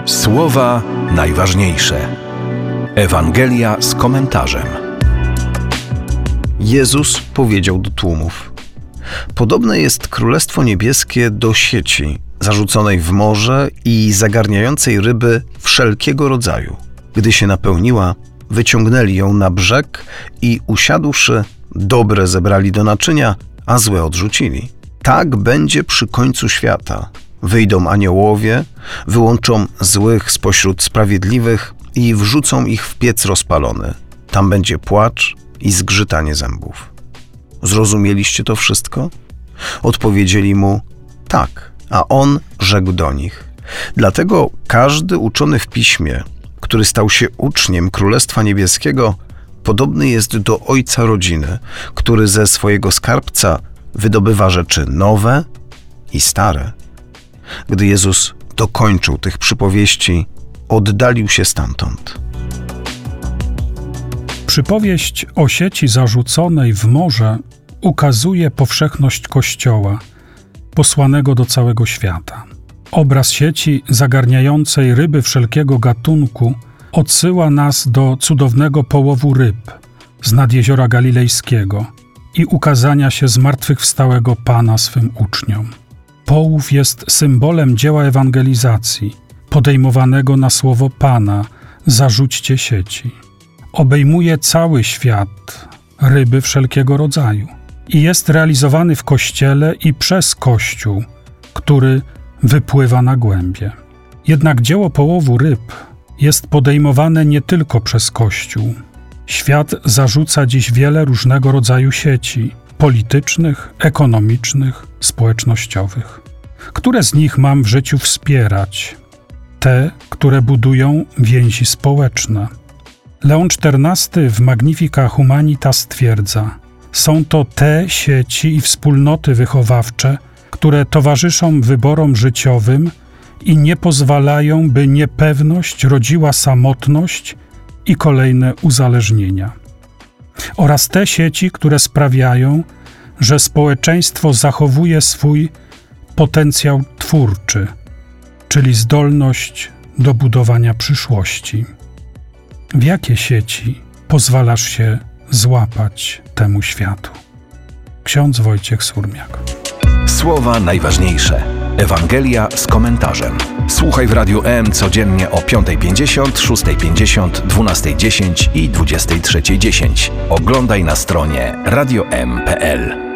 Słowa najważniejsze. Ewangelia z komentarzem. Jezus powiedział do tłumów: podobne jest Królestwo Niebieskie do sieci zarzuconej w morze i zagarniającej ryby wszelkiego rodzaju. Gdy się napełniła, wyciągnęli ją na brzeg i usiadłszy, dobre zebrali do naczynia, a złe odrzucili. Tak będzie przy końcu świata. Wyjdą aniołowie, wyłączą złych spośród sprawiedliwych i wrzucą ich w piec rozpalony. Tam będzie płacz i zgrzytanie zębów. Zrozumieliście to wszystko? Odpowiedzieli mu: tak, a on rzekł do nich: dlatego każdy uczony w piśmie, który stał się uczniem Królestwa Niebieskiego, podobny jest do ojca rodziny, który ze swojego skarbca wydobywa rzeczy nowe i stare. Gdy Jezus dokończył tych przypowieści, oddalił się stamtąd. Przypowieść o sieci zarzuconej w morze ukazuje powszechność Kościoła, posłanego do całego świata. Obraz sieci zagarniającej ryby wszelkiego gatunku odsyła nas do cudownego połowu ryb z nad jeziora Galilejskiego i ukazania się zmartwychwstałego Pana swym uczniom. Połów jest symbolem dzieła ewangelizacji, podejmowanego na słowo Pana: zarzućcie sieci. Obejmuje cały świat, ryby wszelkiego rodzaju i jest realizowany w Kościele i przez Kościół, który wypływa na głębie. Jednak dzieło połowu ryb jest podejmowane nie tylko przez Kościół. Świat zarzuca dziś wiele różnego rodzaju sieci politycznych, ekonomicznych, społecznościowych. Które z nich mam w życiu wspierać? Te, które budują więzi społeczne. Leon XIV w Magnifica Humanitas stwierdza: są to te sieci i wspólnoty wychowawcze, które towarzyszą wyborom życiowym i nie pozwalają, by niepewność rodziła samotność i kolejne uzależnienia. Oraz te sieci, które sprawiają, że społeczeństwo zachowuje swój potencjał twórczy, czyli zdolność do budowania przyszłości. W jakie sieci pozwalasz się złapać temu światu? Ksiądz Wojciech Surmiak. Słowa najważniejsze. Ewangelia z komentarzem. Słuchaj w Radiu M codziennie o 5:50, 6:50, 12:10 i 23:10. Oglądaj na stronie radiom.pl.